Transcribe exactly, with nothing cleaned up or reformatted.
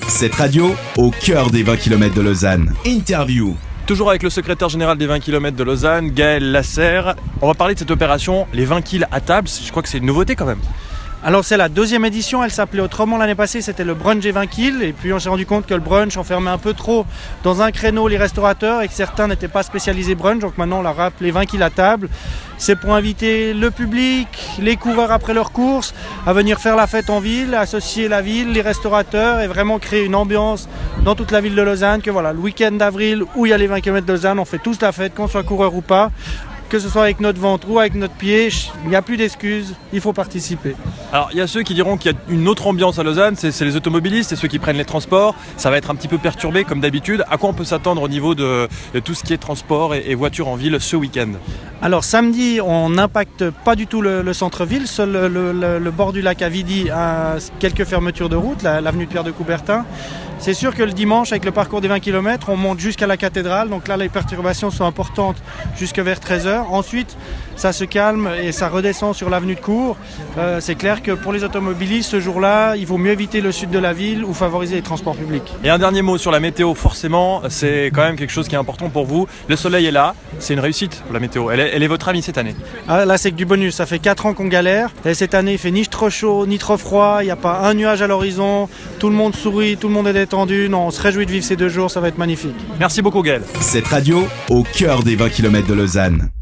Cette radio, au cœur des vingt kilomètres de Lausanne. Interview. Toujours avec le secrétaire général des vingt kilomètres de Lausanne, Gaël Lasserre. On va parler de cette opération, les vingt kilomètres à table. Je crois que c'est une nouveauté quand même. Alors c'est la deuxième édition, elle s'appelait autrement l'année passée, c'était le brunch des vingt kilomètres. Et puis on s'est rendu compte que le brunch enfermait un peu trop dans un créneau les restaurateurs et que certains n'étaient pas spécialisés brunch. Donc maintenant on l'a rappelé vingt kilomètres à table. C'est pour inviter le public, les coureurs après leur course, à venir faire la fête en ville, associer la ville, les restaurateurs et vraiment créer une ambiance dans toute la ville de Lausanne. Que voilà, le week-end d'avril où il y a les vingt kilomètres de Lausanne, on fait tous la fête, qu'on soit coureur ou pas. Que ce soit avec notre ventre ou avec notre pied, il n'y a plus d'excuses, il faut participer. Alors il y a ceux qui diront qu'il y a une autre ambiance à Lausanne, c'est, c'est les automobilistes, c'est ceux qui prennent les transports. Ça va être un petit peu perturbé comme d'habitude. À quoi on peut s'attendre au niveau de, de tout ce qui est transport et, et voitures en ville ce week-end ? Alors samedi, on n'impacte pas du tout le, le centre-ville, seul le, le, le bord du lac à Vidi a quelques fermetures de route, la, l'avenue de Pierre de Coubertin. C'est sûr que le dimanche, avec le parcours des vingt kilomètres, on monte jusqu'à la cathédrale. Donc là, les perturbations sont importantes jusque vers treize heures. Ensuite, ça se calme et ça redescend sur l'avenue de Cours. Euh, c'est clair que pour les automobilistes, ce jour-là, il vaut mieux éviter le sud de la ville ou favoriser les transports publics. Et un dernier mot sur la météo, forcément, c'est quand même quelque chose qui est important pour vous. Le soleil est là, c'est une réussite pour la météo. Elle est, elle est votre amie cette année. Ah, là, c'est que du bonus. Ça fait quatre ans qu'on galère. Et cette année, il fait ni trop chaud, ni trop froid. Il n'y a pas un nuage à l'horizon. Tout le monde sourit, tout le monde est détendu. Non, on se réjouit de vivre ces deux jours, ça va être magnifique. Merci beaucoup Gaël. Cette radio, au cœur des vingt kilomètres de Lausanne.